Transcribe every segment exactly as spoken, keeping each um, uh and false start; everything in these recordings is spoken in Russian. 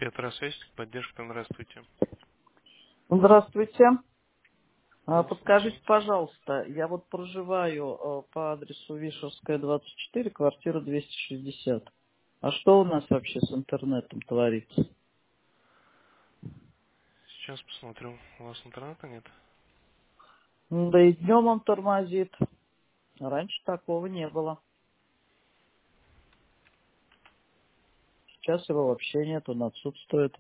Петра Связь, поддержка, здравствуйте. Здравствуйте. А, Да, слушаю. Подскажите, пожалуйста, я вот проживаю э, по адресу Вишерская, двадцать четыре, квартира двести шестьдесят. А что у нас вообще с интернетом творится? Сейчас посмотрю. У вас интернета нет? М, Да и днем он тормозит. Раньше такого не было. Сейчас его вообще нет, он отсутствует.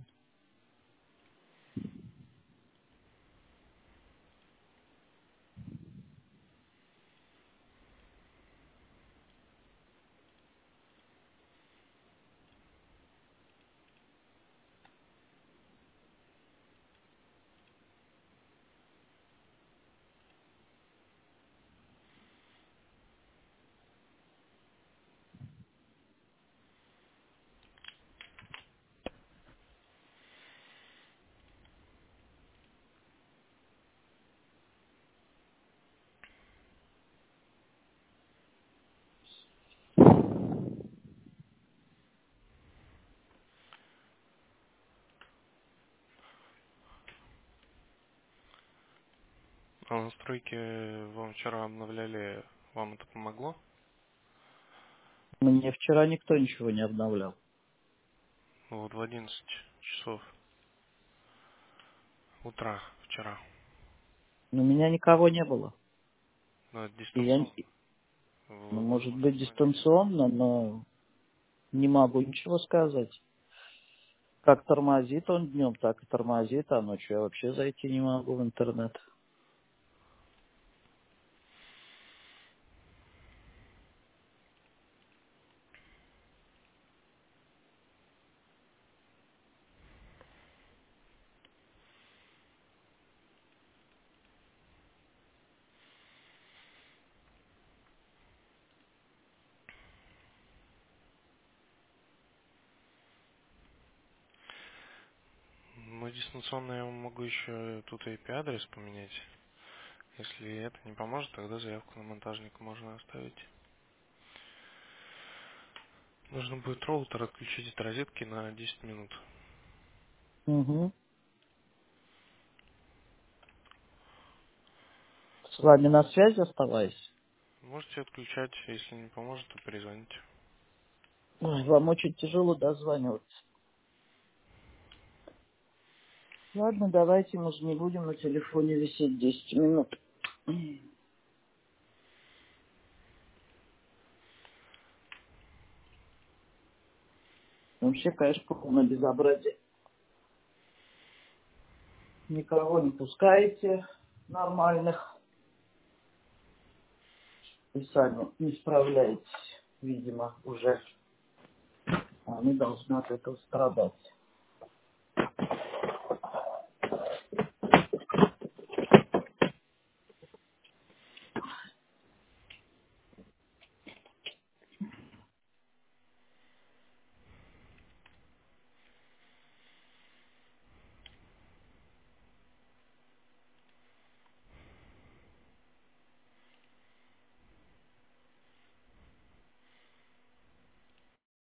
А настройки вам вчера обновляли, вам это помогло? Мне вчера никто ничего не обновлял. Ну, Вот в одиннадцать часов утра вчера. У меня никого не было. На И я, дистанционно. ну, Вы, может возможно, быть, звонили. дистанционно, но не могу ничего сказать. Как тормозит он днем, так и тормозит, а ночью я вообще зайти не могу в интернет. Ну, дистанционно я вам могу еще тут ай пи-адрес поменять. Если это не поможет, тогда заявку на монтажника можно оставить. Нужно будет роутер отключить от розетки на десять минут. Угу. С вами на связи оставаюсь. Можете отключать, если не поможет, то перезвоните. Ой, вам очень тяжело дозваниваться. Ладно, давайте, мы же не будем на телефоне висеть десять минут. Вообще, конечно, полное безобразие. Никого не пускаете нормальных. И сами не справляетесь, видимо, уже. А мы должны от этого страдать.